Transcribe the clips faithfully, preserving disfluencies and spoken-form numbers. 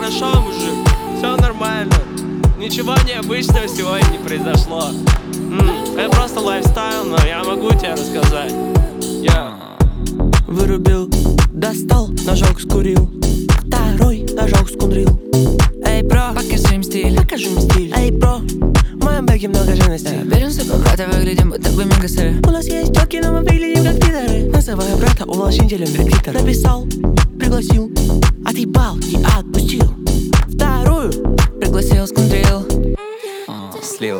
хорошо, мужик, все нормально. Ничего необычного сегодня не произошло. М, Это просто лайфстайл, но я могу тебе рассказать. Я Вырубил, достал, ножок скурил, второй ножок скундрил. Эй, бро, Покажи им стиль, покажи мне стиль. Эй, бро, в моем бэге много живности. берем с собой хаты, выглядим будто бы мегасыры. У нас есть тёлки, но мы выглядим как пидоры. Называю брата увлажнителем репетитор. Написал, пригласил, отъебал и отпустил. Вторую Пригласил, скундрил, слил.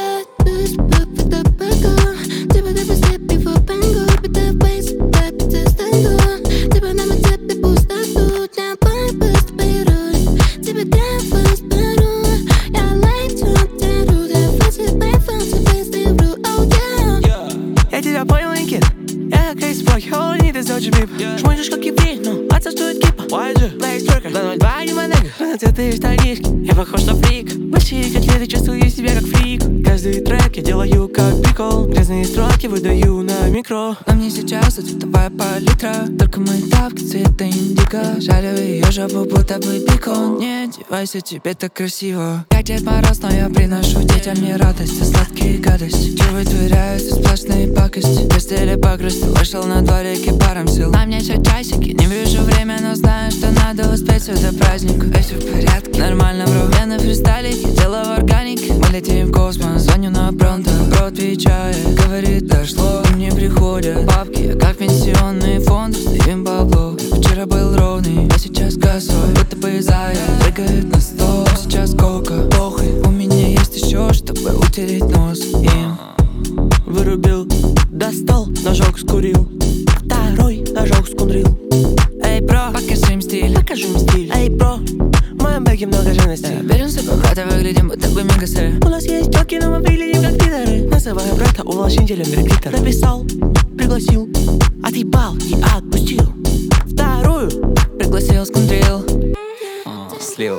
Я тебя понял, Инкин. Я как Эйспок, all I need is очень бип. Шмонишь как еврей, но отсутствует кипа. Плейстрекер, два ноль два не манега. Цветы штанишки, я похож на фрик. Большие котлеты, чувствую себя как фрик. Каждый трек я делаю как прикол. Грязные строки выдаю на микро. Но мне сейчас цветовая палитра. Только мои тапки цвета индиго. Жарю ее жопу, будто бы бекон. Не одевайся, тебе так красиво. Как Дед Мороз, но я приношу детям не радость, а сладкие гадости. Че вытворяются сплошные пакости. Без цели погрузки, вышел на дворике паром сил. На мне еще часики, не вижу время, но знаю, что надо успеть все до праздника. А все в порядке, нормально, бро. Я на фристайлике, дело в органике. Мы летим в космос, звоню на пронто. Бро отвечает, говорит, дошло. И мне приходят бабки, как пенсионный фонд. Сдаем бабло. Вчера был ровный, а сейчас косой. Будто бы заяц прыгает на стол. Сейчас кока, похуй. У меня есть еще, чтобы утереть нос им. Вырубил, достал, ножок скурил, второй ножок скундрил. Эй, бро, Покажи им стиль, покажи мне стиль. Эй, бро, в моем бэге много живности. берем с собой хаты, выглядим будто бы мегасыры. У нас есть тёлки, но мы выглядим как пидоры. Называю брата увлажнителем репетитор. Написал, пригласил, отъебал и отпустил. Вторую Пригласил, скундрил, слил.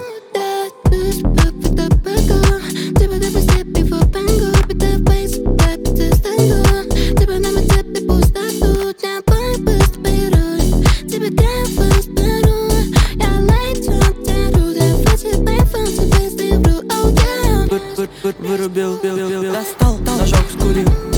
Вырубил, достал, ножок скурил,